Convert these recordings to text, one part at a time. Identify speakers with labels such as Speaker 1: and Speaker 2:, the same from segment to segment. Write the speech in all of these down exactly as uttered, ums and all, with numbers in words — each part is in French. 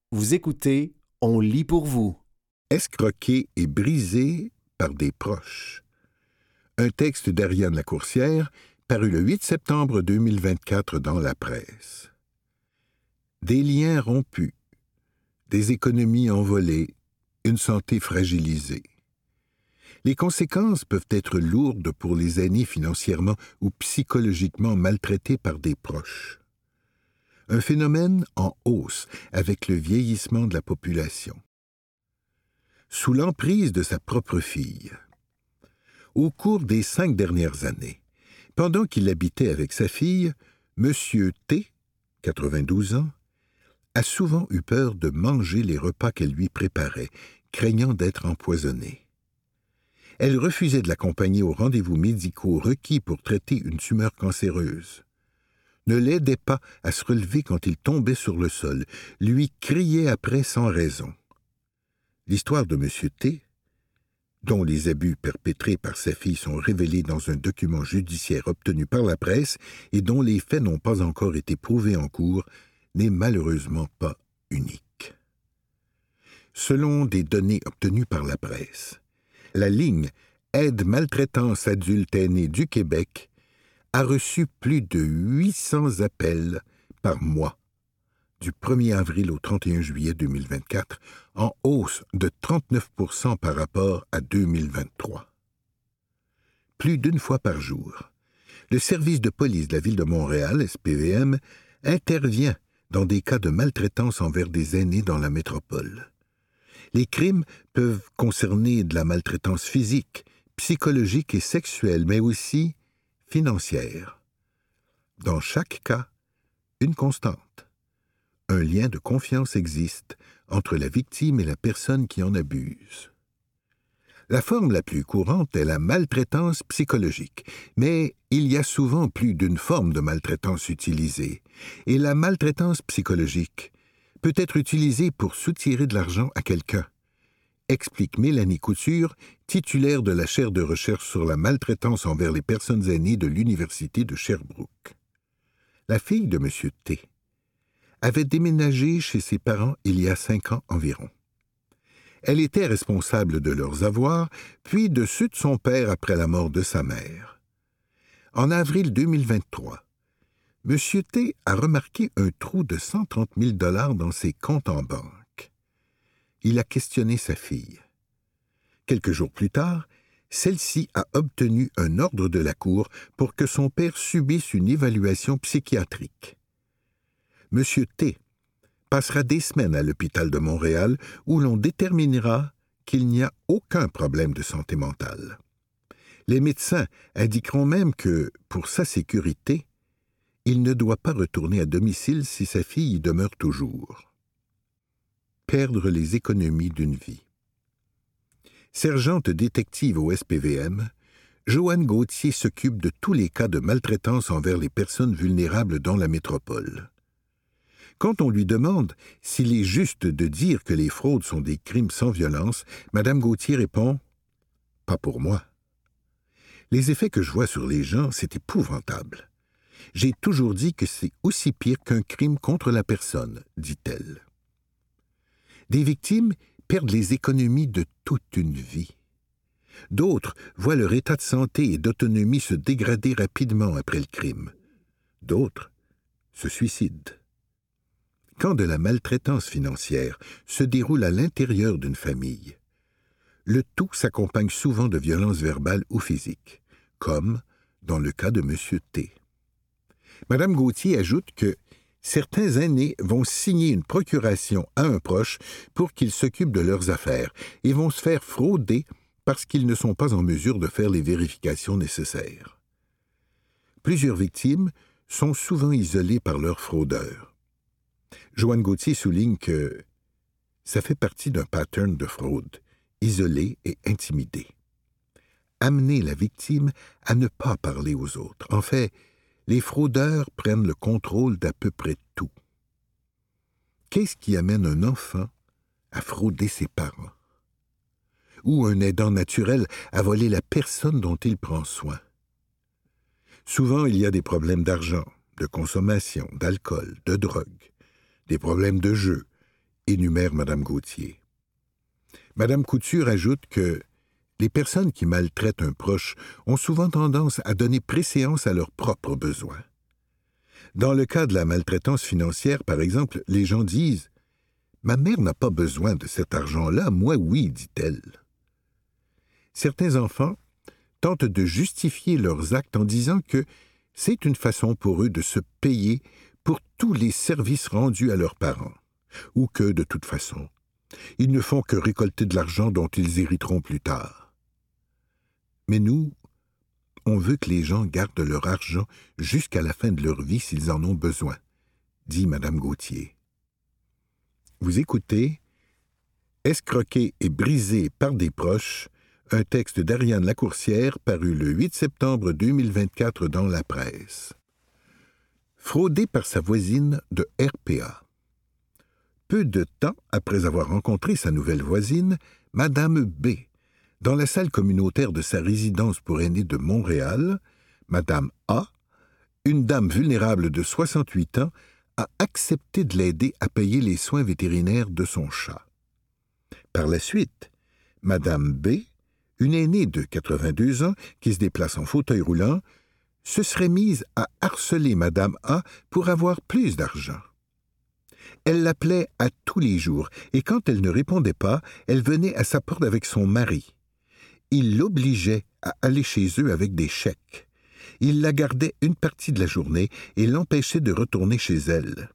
Speaker 1: Vous écoutez On lit pour vous.
Speaker 2: Escroqué et brisé par des proches. Un texte d'Ariane Lacourcière, paru le huit septembre deux mille vingt-quatre dans la presse. Des liens rompus, des économies envolées, une santé fragilisée. Les conséquences peuvent être lourdes pour les aînés financièrement ou psychologiquement maltraités par des proches. Un phénomène en hausse avec le vieillissement de la population. Sous l'emprise de sa propre fille. Au cours des cinq dernières années, pendant qu'il habitait avec sa fille, M. T, quatre-vingt-douze ans, a souvent eu peur de manger les repas qu'elle lui préparait, craignant d'être empoisonnée. Elle refusait de l'accompagner aux rendez-vous médicaux requis pour traiter une tumeur cancéreuse. Ne l'aidait pas à se relever quand il tombait sur le sol, lui criait après sans raison. L'histoire de M. T, dont les abus perpétrés par sa fille sont révélés dans un document judiciaire obtenu par la presse et dont les faits n'ont pas encore été prouvés en cours, n'est malheureusement pas unique. Selon des données obtenues par la presse, la ligne Aide maltraitance adulte aîné du Québec a reçu plus de huit cents appels par mois du premier avril au trente et un juillet deux mille vingt-quatre, en hausse de trente-neuf pour cent par rapport à deux mille vingt-trois. Plus d'une fois par jour, le service de police de la Ville de Montréal, S P V M, intervient dans des cas de maltraitance envers des aînés dans la métropole. Les crimes peuvent concerner de la maltraitance physique, psychologique et sexuelle, mais aussi financière. Dans chaque cas, une constante. Un lien de confiance existe entre la victime et la personne qui en abuse. La forme la plus courante est la maltraitance psychologique, mais il y a souvent plus d'une forme de maltraitance utilisée, et la maltraitance psychologique peut être utilisée pour soutirer de l'argent à quelqu'un, explique Mélanie Couture, titulaire de la chaire de recherche sur la maltraitance envers les personnes aînées de l'Université de Sherbrooke. La fille de M. T avait déménagé chez ses parents il y a cinq ans environ. Elle était responsable de leurs avoirs, puis de ceux de son père après la mort de sa mère. En avril deux mille vingt-trois, M. T a remarqué un trou de cent trente mille dollars dans ses comptes en banque. Il a questionné sa fille. Quelques jours plus tard, celle-ci a obtenu un ordre de la Cour pour que son père subisse une évaluation psychiatrique. M. T passera des semaines à l'hôpital de Montréal où l'on déterminera qu'il n'y a aucun problème de santé mentale. Les médecins indiqueront même que, pour sa sécurité, il ne doit pas retourner à domicile si sa fille y demeure toujours. Perdre les économies d'une vie. Sergente détective au S P V M, Joanne Gauthier s'occupe de tous les cas de maltraitance envers les personnes vulnérables dans la métropole. Quand on lui demande s'il est juste de dire que les fraudes sont des crimes sans violence, Mme Gauthier répond « Pas pour moi. Les effets que je vois sur les gens, c'est épouvantable. J'ai toujours dit que c'est aussi pire qu'un crime contre la personne, dit-elle. » Des victimes perdent les économies de toute une vie. D'autres voient leur état de santé et d'autonomie se dégrader rapidement après le crime. D'autres se suicident. Quand de la maltraitance financière se déroule à l'intérieur d'une famille, le tout s'accompagne souvent de violences verbales ou physiques, comme dans le cas de M. T. Mme Gauthier ajoute que certains aînés vont signer une procuration à un proche pour qu'il s'occupe de leurs affaires et vont se faire frauder parce qu'ils ne sont pas en mesure de faire les vérifications nécessaires. Plusieurs victimes sont souvent isolées par leurs fraudeurs. Joanne Gauthier souligne que ça fait partie d'un pattern de fraude, isolé et intimidé. Amener la victime à ne pas parler aux autres. En fait, les fraudeurs prennent le contrôle d'à peu près tout. Qu'est-ce qui amène un enfant à frauder ses parents? Ou un aidant naturel à voler la personne dont il prend soin? Souvent, il y a des problèmes d'argent, de consommation, d'alcool, de drogue, des problèmes de jeu énumère Mme Gauthier. Mme Couture ajoute que les personnes qui maltraitent un proche ont souvent tendance à donner préséance à leurs propres besoins. Dans le cas de la maltraitance financière, par exemple, les gens disent « Ma mère n'a pas besoin de cet argent-là, moi oui, dit-elle. » Certains enfants tentent de justifier leurs actes en disant que c'est une façon pour eux de se payer pour tous les services rendus à leurs parents, ou que, de toute façon, ils ne font que récolter de l'argent dont ils hériteront plus tard. Mais nous, on veut que les gens gardent leur argent jusqu'à la fin de leur vie s'ils en ont besoin, dit Mme Gauthier. Vous écoutez « Escroqué et brisé par des proches », un texte d'Ariane Lacourcière paru le huit septembre deux mille vingt-quatre dans la presse. Fraudé par sa voisine de R P A. Peu de temps après avoir rencontré sa nouvelle voisine, Madame B, dans la salle communautaire de sa résidence pour aînés de Montréal, Madame A, une dame vulnérable de soixante-huit ans, a accepté de l'aider à payer les soins vétérinaires de son chat. Par la suite, Madame B, une aînée de quatre-vingt-deux ans qui se déplace en fauteuil roulant, se serait mise à harceler Madame A pour avoir plus d'argent. Elle l'appelait à tous les jours, et quand elle ne répondait pas, elle venait à sa porte avec son mari. Il l'obligeait à aller chez eux avec des chèques. Il la gardait une partie de la journée et l'empêchait de retourner chez elle.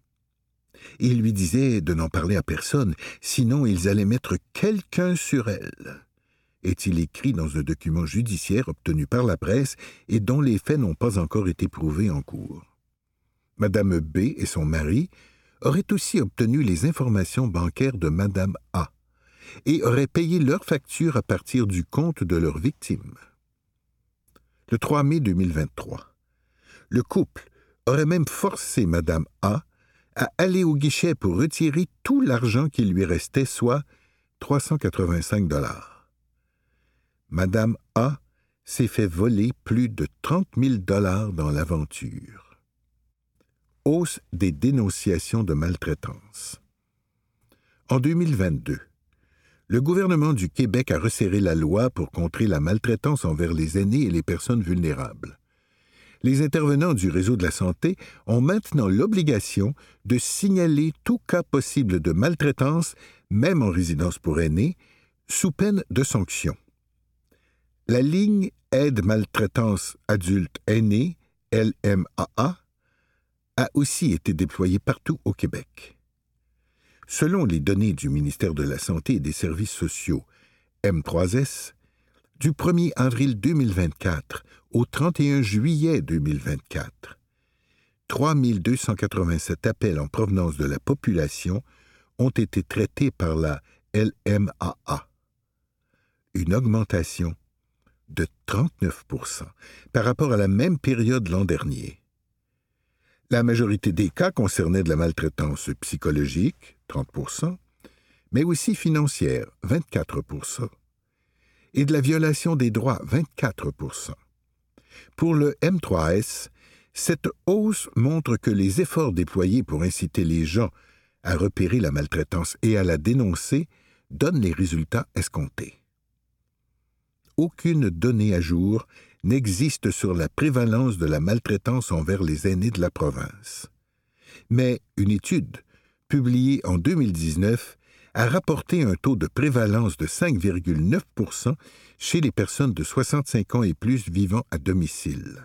Speaker 2: Il lui disait de n'en parler à personne, sinon ils allaient mettre quelqu'un sur elle. Est-il écrit dans un document judiciaire obtenu par la presse et dont les faits n'ont pas encore été prouvés en cours. Madame B et son mari auraient aussi obtenu les informations bancaires de Madame A et auraient payé leurs factures à partir du compte de leur victime. Le trois mai deux mille vingt-trois, le couple aurait même forcé Madame A à aller au guichet pour retirer tout l'argent qui lui restait, soit trois cent quatre-vingt-cinq dollars. Madame A s'est fait voler plus de trente mille dollars dans l'aventure. Hausse des dénonciations de maltraitance. En deux mille vingt-deux, le gouvernement du Québec a resserré la loi pour contrer la maltraitance envers les aînés et les personnes vulnérables. Les intervenants du réseau de la santé ont maintenant l'obligation de signaler tout cas possible de maltraitance, même en résidence pour aînés, sous peine de sanction. La ligne Aide maltraitance adulte aîné, L M A A, a aussi été déployée partout au Québec. Selon les données du ministère de la Santé et des Services sociaux, M trois S, du premier avril deux mille vingt-quatre au trente et un juillet deux mille vingt-quatre, trois mille deux cent quatre-vingt-sept appels en provenance de la population ont été traités par la L M A A. Une augmentation de trente-neuf pour cent par rapport à la même période l'an dernier. La majorité des cas concernaient de la maltraitance psychologique, trente pour cent, mais aussi financière, vingt-quatre pour cent, et de la violation des droits, vingt-quatre pour cent. Pour le M trois S, cette hausse montre que les efforts déployés pour inciter les gens à repérer la maltraitance et à la dénoncer donnent les résultats escomptés. Aucune donnée à jour n'existe sur la prévalence de la maltraitance envers les aînés de la province. Mais une étude, publiée en deux mille dix-neuf, a rapporté un taux de prévalence de cinq virgule neuf pour cent chez les personnes de soixante-cinq ans et plus vivant à domicile.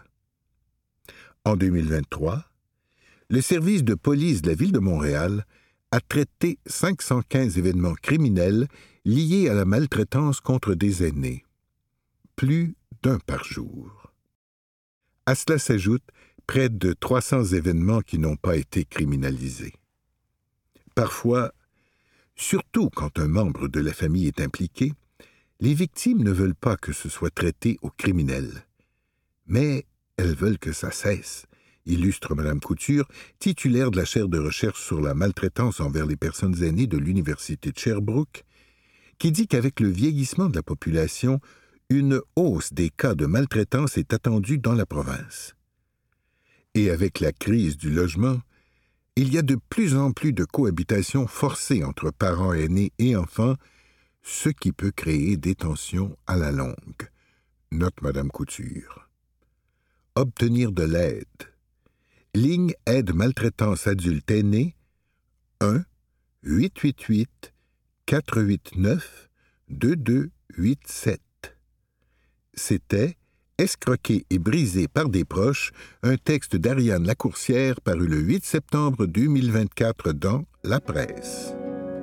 Speaker 2: En deux mille vingt-trois, le service de police de la Ville de Montréal a traité cinq cent quinze événements criminels liés à la maltraitance contre des aînés. Plus d'un par jour. À cela s'ajoutent près de trois cents événements qui n'ont pas été criminalisés. Parfois, surtout quand un membre de la famille est impliqué, les victimes ne veulent pas que ce soit traité au criminel. Mais elles veulent que ça cesse, illustre Mme Couture, titulaire de la chaire de recherche sur la maltraitance envers les personnes aînées de l'Université de Sherbrooke, qui dit qu'avec le vieillissement de la population, une hausse des cas de maltraitance est attendue dans la province. Et avec la crise du logement, Il y a de plus en plus de cohabitation forcée entre parents aînés et enfants, ce qui peut créer des tensions à la longue. Note Madame Couture. Obtenir de l'aide. Ligne aide maltraitance adulte aîné un huit huit huit quatre huit neuf deux deux huit sept. C'était Escroqué et brisé par des proches, un texte d'Ariane Lacourcière paru le huit septembre deux mille vingt-quatre dans La Presse.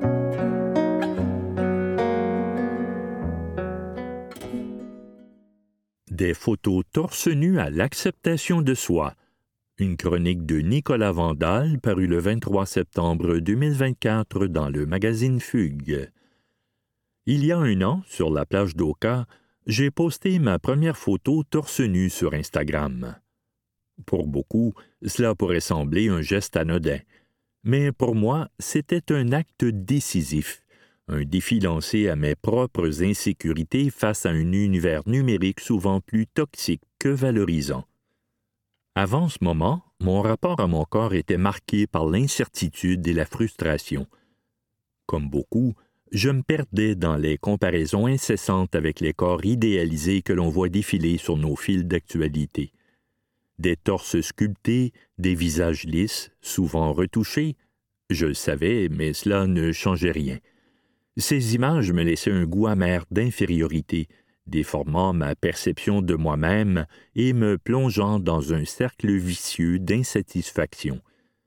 Speaker 3: Des photos torse nu à l'acceptation de soi. Une chronique de Nicolas Vandal parue le vingt-trois septembre deux mille vingt-quatre dans le magazine Fugue. Il y a un an, sur la plage d'Oka, j'ai posté ma première photo torse nu sur Instagram. Pour beaucoup, cela pourrait sembler un geste anodin, mais pour moi, c'était un acte décisif, un défi lancé à mes propres insécurités face à un univers numérique souvent plus toxique que valorisant. Avant ce moment, mon rapport à mon corps était marqué par l'incertitude et la frustration. Comme beaucoup, je me perdais dans les comparaisons incessantes avec les corps idéalisés que l'on voit défiler sur nos fils d'actualité. Des torses sculptés, des visages lisses, souvent retouchés. Je le savais, mais cela ne changeait rien. Ces images me laissaient un goût amer d'infériorité, déformant ma perception de moi-même et me plongeant dans un cercle vicieux d'insatisfaction.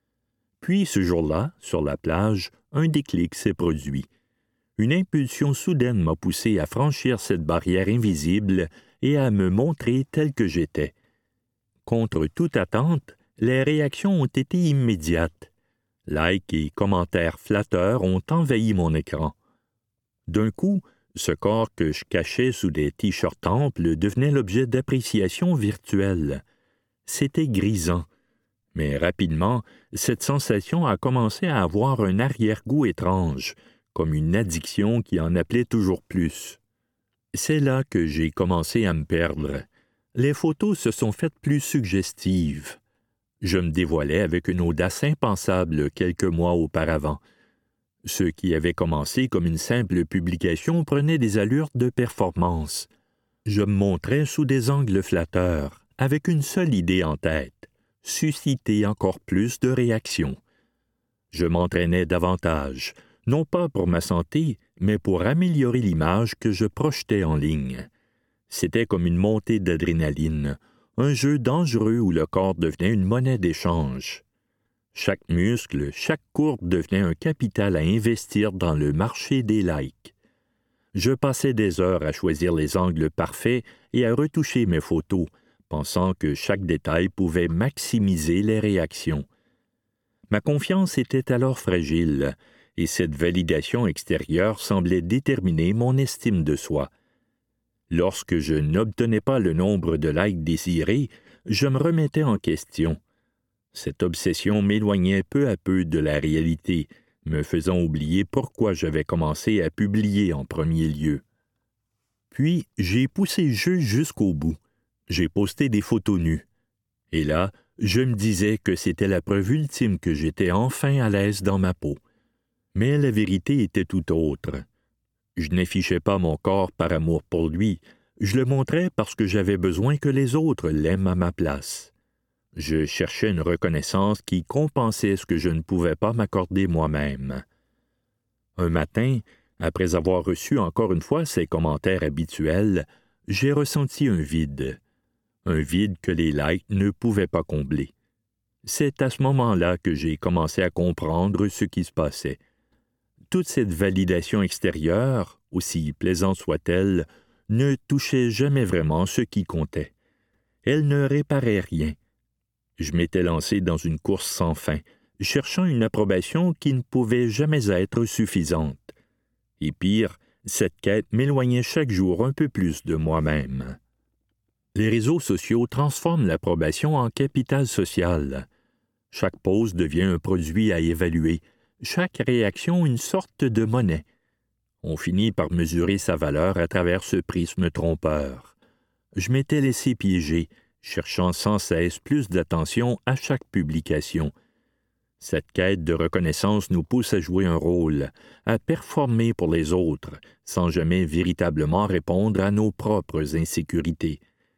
Speaker 3: Puis, ce jour-là, sur la plage, un déclic s'est produit. Une impulsion soudaine m'a poussé à franchir cette barrière invisible et à me montrer tel que j'étais. Contre toute attente, les réactions ont été immédiates. Likes et commentaires flatteurs ont envahi mon écran. D'un coup, ce corps que je cachais sous des t-shirts amples devenait l'objet d'appréciation virtuelle. C'était grisant. Mais rapidement, cette sensation a commencé à avoir un arrière-goût étrange, comme une addiction qui en appelait toujours plus. C'est là que j'ai commencé à me perdre. Les photos se sont faites plus suggestives. Je me dévoilais avec une audace impensable quelques mois auparavant. Ce qui avait commencé comme une simple publication prenait des allures de performance. Je me montrais sous des angles flatteurs, avec une seule idée en tête, susciter encore plus de réactions. Je m'entraînais davantage, non pas pour ma santé, mais pour améliorer l'image que je projetais en ligne. C'était comme une montée d'adrénaline, un jeu dangereux où le corps devenait une monnaie d'échange. Chaque muscle, chaque courbe devenait un capital à investir dans le marché des likes. Je passais des heures à choisir les angles parfaits et à retoucher mes photos, pensant que chaque détail pouvait maximiser les réactions. Ma confiance était alors fragile, et cette validation extérieure semblait déterminer mon estime de soi. Lorsque je n'obtenais pas le nombre de likes désirés, je me remettais en question. Cette obsession m'éloignait peu à peu de la réalité, me faisant oublier pourquoi j'avais commencé à publier en premier lieu. Puis, j'ai poussé le jeu jusqu'au bout. J'ai posté des photos nues. Et là, je me disais que c'était la preuve ultime que j'étais enfin à l'aise dans ma peau. Mais la vérité était tout autre. Je n'affichais pas mon corps par amour pour lui, je le montrais parce que j'avais besoin que les autres l'aiment à ma place. Je cherchais une reconnaissance qui compensait ce que je ne pouvais pas m'accorder moi-même. Un matin, après avoir reçu encore une fois ces commentaires habituels, j'ai ressenti un vide. Un vide que les likes ne pouvaient pas combler. C'est à ce moment-là que j'ai commencé à comprendre ce qui se passait. Toute cette validation extérieure, aussi plaisante soit-elle, ne touchait jamais vraiment ce qui comptait. Elle ne réparait rien. Je m'étais lancé dans une course sans fin, cherchant une approbation qui ne pouvait jamais être suffisante. Et pire, cette quête m'éloignait chaque jour un peu plus de moi-même. Les réseaux sociaux transforment l'approbation en capital social. Chaque pose devient un produit à évaluer, chaque réaction une sorte de monnaie. On finit par mesurer sa valeur à travers ce prisme trompeur. Je m'étais laissé piéger, cherchant sans cesse plus d'attention à chaque publication. Cette quête de reconnaissance nous pousse à jouer un rôle, à performer pour les autres, sans jamais véritablement répondre à nos propres insécurités.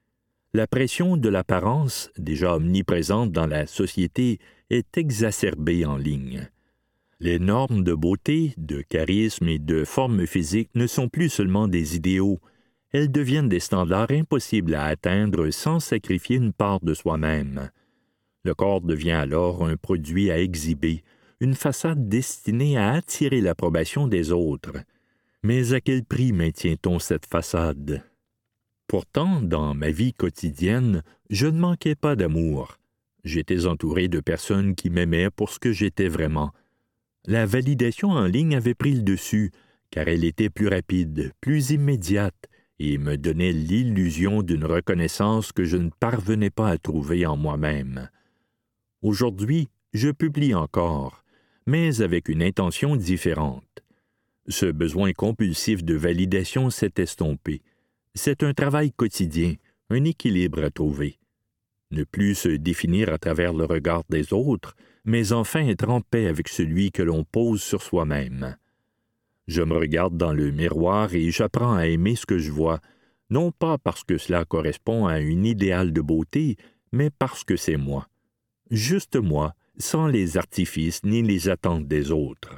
Speaker 3: La pression de l'apparence, déjà omniprésente dans la société, est exacerbée en ligne. Les normes de beauté, de charisme et de forme physique ne sont plus seulement des idéaux, elles deviennent des standards impossibles à atteindre sans sacrifier une part de soi-même. Le corps devient alors un produit à exhiber, une façade destinée à attirer l'approbation des autres. Mais à quel prix maintient-on cette façade? Pourtant, dans ma vie quotidienne, je ne manquais pas d'amour. J'étais entouré de personnes qui m'aimaient pour ce que j'étais vraiment. La validation en ligne avait pris le dessus, car elle était plus rapide, plus immédiate, et me donnait l'illusion d'une reconnaissance que je ne parvenais pas à trouver en moi-même. Aujourd'hui, je publie encore, mais avec une intention différente. Ce besoin compulsif de validation s'est estompé. C'est un travail quotidien, un équilibre à trouver. Ne plus se définir à travers le regard des autres, mais enfin être en paix avec celui que l'on pose sur soi-même. Je me regarde dans le miroir et j'apprends à aimer ce que je vois, non pas parce que cela correspond à un idéal de beauté, mais parce que c'est moi. Juste moi, sans les artifices ni les attentes des autres.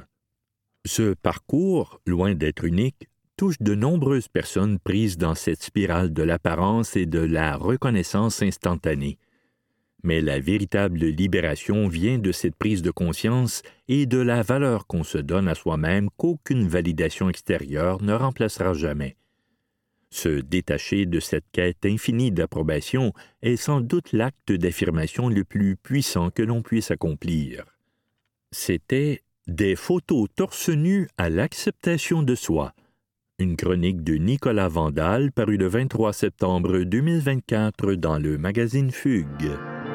Speaker 3: Ce parcours, loin d'être unique, touche de nombreuses personnes prises dans cette spirale de l'apparence et de la reconnaissance instantanée. Mais la véritable libération vient de cette prise de conscience et de la valeur qu'on se donne à soi-même qu'aucune validation extérieure ne remplacera jamais. Se détacher de cette quête infinie d'approbation est sans doute l'acte d'affirmation le plus puissant que l'on puisse accomplir. C'était « Des photos torse nu à l'acceptation de soi », une chronique de Nicolas Vandal parue le vingt-trois septembre deux mille vingt-quatre dans le magazine Fugue.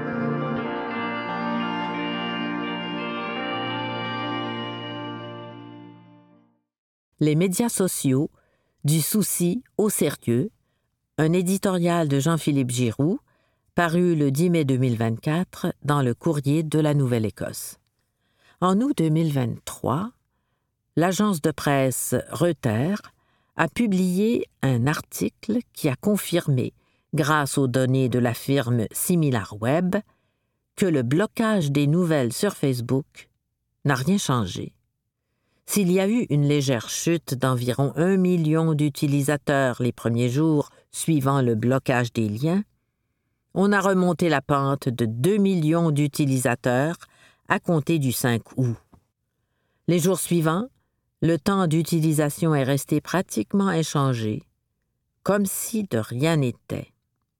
Speaker 4: Les médias sociaux, du souci au sérieux, un éditorial de Jean-Philippe Giroux, paru le dix mai deux mille vingt-quatre dans le Courrier de la Nouvelle-Écosse. En août deux mille vingt-trois, l'agence de presse Reuters a publié un article qui a confirmé, grâce aux données de la firme SimilarWeb, que le blocage des nouvelles sur Facebook n'a rien changé. S'il y a eu une légère chute d'environ un million d'utilisateurs les premiers jours suivant le blocage des liens, on a remonté la pente de deux millions d'utilisateurs à compter du cinq août. Les jours suivants, le temps d'utilisation est resté pratiquement inchangé, comme si de rien n'était.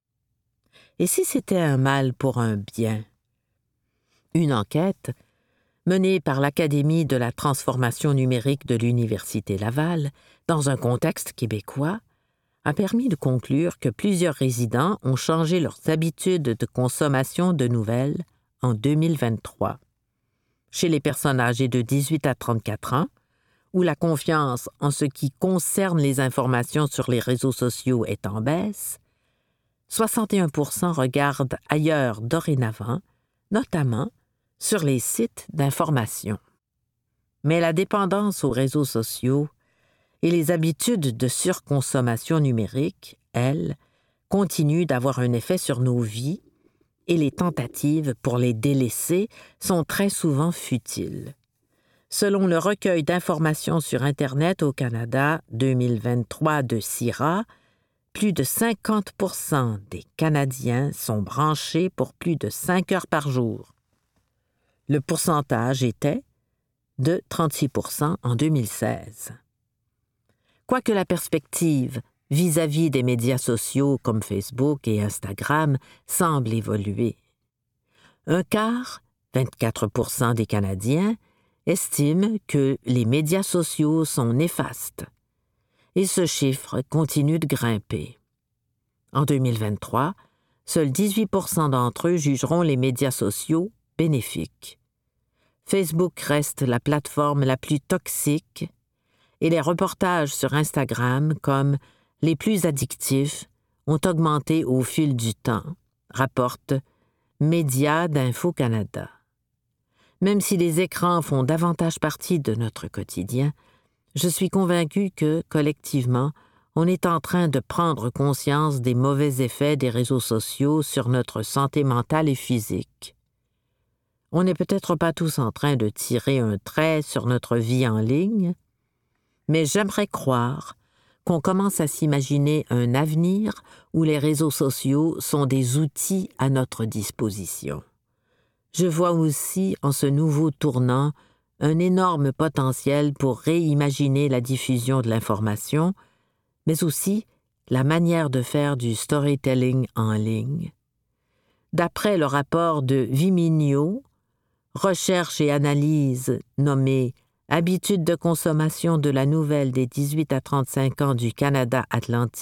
Speaker 4: Et si c'était un mal pour un bien? Une enquête menée par l'Académie de la transformation numérique de l'Université Laval, dans un contexte québécois, a permis de conclure que plusieurs résidents ont changé leurs habitudes de consommation de nouvelles en deux mille vingt-trois. Chez les personnes âgées de dix-huit à trente-quatre ans, où la confiance en ce qui concerne les informations sur les réseaux sociaux est en baisse, soixante et un pour cent regardent ailleurs dorénavant, notamment sur les sites d'information. Mais la dépendance aux réseaux sociaux et les habitudes de surconsommation numérique, elles, continuent d'avoir un effet sur nos vies et les tentatives pour les délaisser sont très souvent futiles. Selon le recueil d'informations sur Internet au Canada deux mille vingt-trois de C I R A, plus de cinquante pour cent des Canadiens sont branchés pour plus de cinq heures par jour. Le pourcentage était de trente-six pour cent en deux mille seize. Quoique la perspective vis-à-vis des médias sociaux comme Facebook et Instagram semble évoluer. Un quart, vingt-quatre pour cent des Canadiens, estiment que les médias sociaux sont néfastes. Et ce chiffre continue de grimper. En deux mille vingt-trois, seuls dix-huit pour cent d'entre eux jugeront les médias sociaux bénéfiques. Facebook reste la plateforme la plus toxique et les reportages sur Instagram comme les plus addictifs ont augmenté au fil du temps, rapporte Médias d'Info Canada. Même si les écrans font davantage partie de notre quotidien, je suis convaincue que, collectivement, on est en train de prendre conscience des mauvais effets des réseaux sociaux sur notre santé mentale et physique. On n'est peut-être pas tous en train de tirer un trait sur notre vie en ligne, mais j'aimerais croire qu'on commence à s'imaginer un avenir où les réseaux sociaux sont des outils à notre disposition. Je vois aussi en ce nouveau tournant un énorme potentiel pour réimaginer la diffusion de l'information, mais aussi la manière de faire du storytelling en ligne. D'après le rapport de Viminio, Recherche et analyse nommé « Habitudes de consommation de la nouvelle des dix-huit à trente-cinq ans du Canada Atlantique »,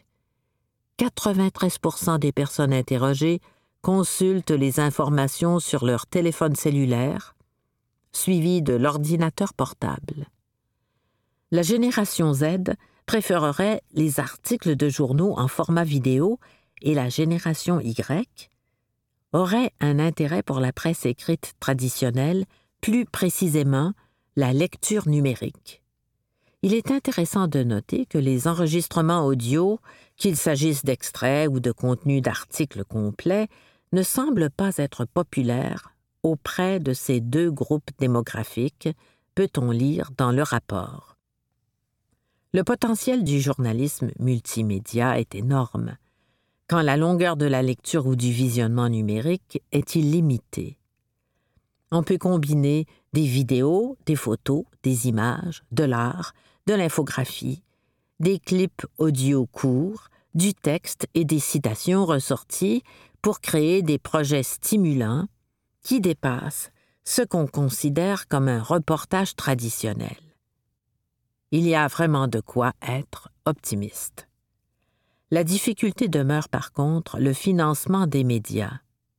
Speaker 4: quatre-vingt-treize pour cent des personnes interrogées consultent les informations sur leur téléphone cellulaire, suivi de l'ordinateur portable. La génération Z préférerait les articles de journaux en format vidéo et la génération Y aurait un intérêt pour la presse écrite traditionnelle, plus précisément la lecture numérique. Il est intéressant de noter que les enregistrements audio, qu'il s'agisse d'extraits ou de contenus d'articles complets, ne semblent pas être populaires auprès de ces deux groupes démographiques, peut-on lire dans le rapport. Le potentiel du journalisme multimédia est énorme, quand la longueur de la lecture ou du visionnement numérique est illimitée. On peut combiner des vidéos, des photos, des images, de l'art, de l'infographie, des clips audio courts, du texte et des citations ressorties pour créer des projets stimulants qui dépassent ce qu'on considère comme un reportage traditionnel. Il y a vraiment de quoi être optimiste. La difficulté demeure par contre le financement des médias.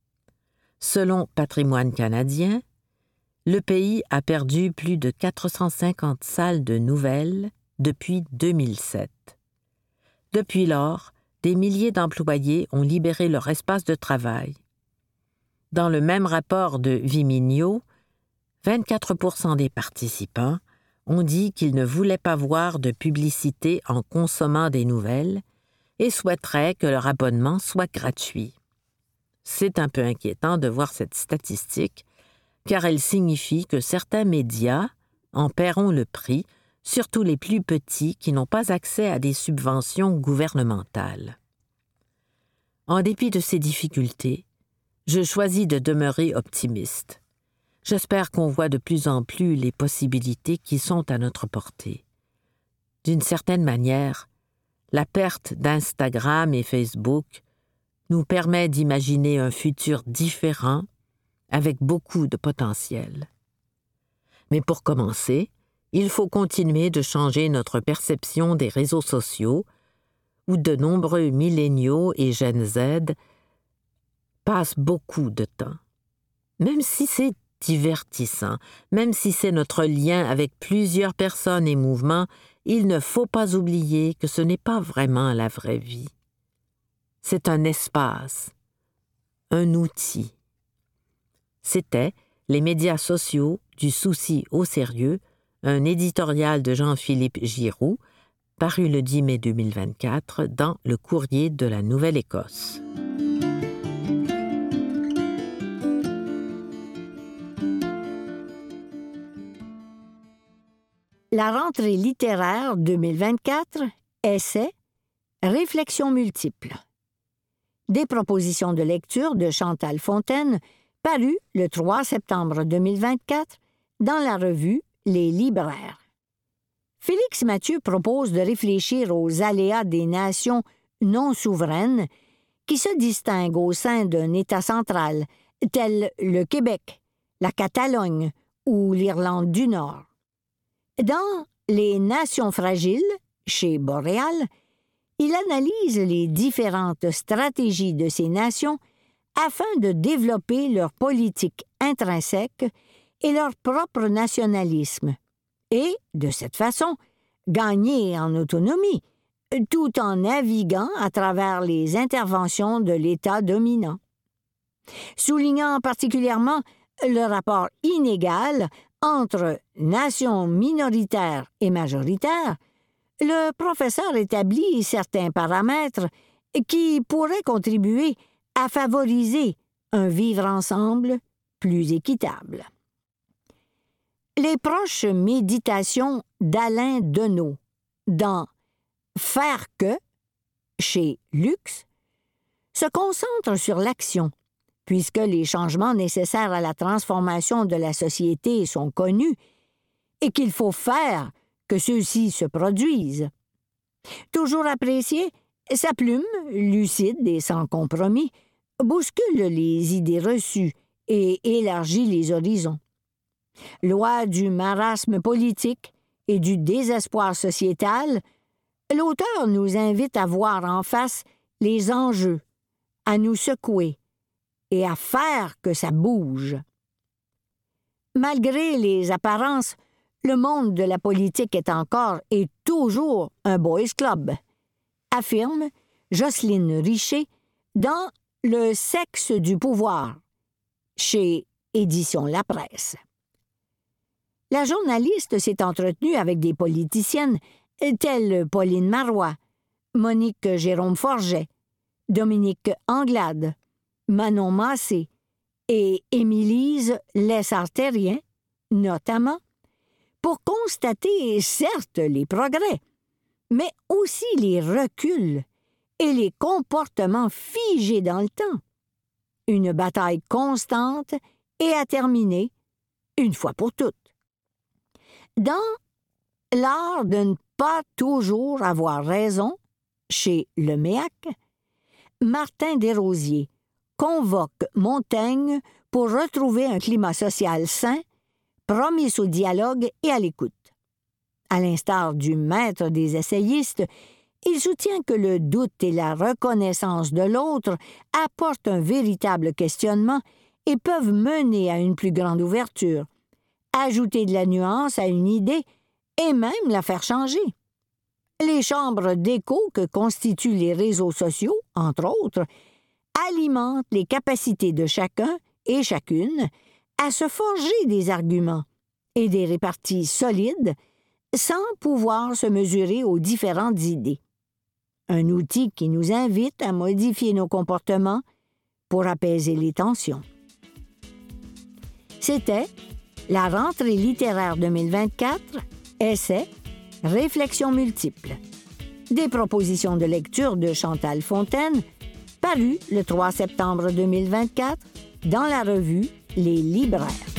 Speaker 4: Selon Patrimoine canadien, le pays a perdu plus de quatre cent cinquante salles de nouvelles depuis deux mille sept. Depuis lors, des milliers d'employés ont libéré leur espace de travail. Dans le même rapport de Viminio, vingt-quatre pour cent des participants ont dit qu'ils ne voulaient pas voir de publicité en consommant des nouvelles et souhaiteraient que leur abonnement soit gratuit. C'est un peu inquiétant de voir cette statistique, car elle signifie que certains médias en paieront le prix, surtout les plus petits qui n'ont pas accès à des subventions gouvernementales. En dépit de ces difficultés, je choisis de demeurer optimiste. J'espère qu'on voit de plus en plus les possibilités qui sont à notre portée. D'une certaine manière, la perte d'Instagram et Facebook nous permet d'imaginer un futur différent avec beaucoup de potentiel. Mais pour commencer, il faut continuer de changer notre perception des réseaux sociaux où de nombreux milléniaux et Gen Z passent beaucoup de temps. Même si c'est divertissant, même si c'est notre lien avec plusieurs personnes et mouvements, il ne faut pas oublier que ce n'est pas vraiment la vraie vie. C'est un espace, un outil. C'était Les médias sociaux, du souci au sérieux, un éditorial de Jean-Philippe Giroux, paru le dix mai deux mille vingt-quatre dans Le Courrier de la Nouvelle-Écosse.
Speaker 5: La rentrée littéraire deux mille vingt-quatre, essais, réflexions multiples. Des propositions de lecture de Chantal Fontaine, parues le trois septembre deux mille vingt-quatre dans la revue Les Libraires. Félix Mathieu propose de réfléchir aux aléas des nations non souveraines qui se distinguent au sein d'un État central, tel le Québec, la Catalogne ou l'Irlande du Nord. Dans Les nations fragiles, chez Boréal, il analyse les différentes stratégies de ces nations afin de développer leur politique intrinsèque et leur propre nationalisme, et, de cette façon, gagner en autonomie, tout en naviguant à travers les interventions de l'État dominant. Soulignant particulièrement le rapport inégal entre nations minoritaires et majoritaires, le professeur établit certains paramètres qui pourraient contribuer à favoriser un vivre ensemble plus équitable. Les proches méditations d'Alain Deneau dans Faire que, chez Luxe, se concentrent sur l'action, puisque les changements nécessaires à la transformation de la société sont connus et qu'il faut faire que ceux-ci se produisent. Toujours apprécié, sa plume, lucide et sans compromis, bouscule les idées reçues et élargit les horizons. Loi du marasme politique et du désespoir sociétal, l'auteur nous invite à voir en face les enjeux, à nous secouer et à faire que ça bouge. Malgré les apparences, le monde de la politique est encore et toujours un boys club, affirme Jocelyne Richer dans Le sexe du pouvoir, chez Éditions La Presse. La journaliste s'est entretenue avec des politiciennes telles Pauline Marois, Monique Jérôme-Forget, Dominique Anglade, Manon Massé et Émilise Lessard-Terrien, notamment, pour constater certes les progrès, mais aussi les reculs et les comportements figés dans le temps. Une bataille constante et à terminer, une fois pour toutes. Dans L'art de ne pas toujours avoir raison, chez Le M E A C, Martin Desrosiers convoque Montaigne pour retrouver un climat social sain, propice au dialogue et à l'écoute. À l'instar du maître des essayistes, il soutient que le doute et la reconnaissance de l'autre apportent un véritable questionnement et peuvent mener à une plus grande ouverture, ajouter de la nuance à une idée et même la faire changer. Les chambres d'écho que constituent les réseaux sociaux, entre autres, alimentent les capacités de chacun et chacune à se forger des arguments et des réparties solides sans pouvoir se mesurer aux différentes idées. Un outil qui nous invite à modifier nos comportements pour apaiser les tensions. C'était la rentrée littéraire deux mille vingt-quatre, essais, réflexions multiples. Des propositions de lecture de Chantal Fontaine, parues le trois septembre deux mille vingt-quatre dans la revue Les Libraires.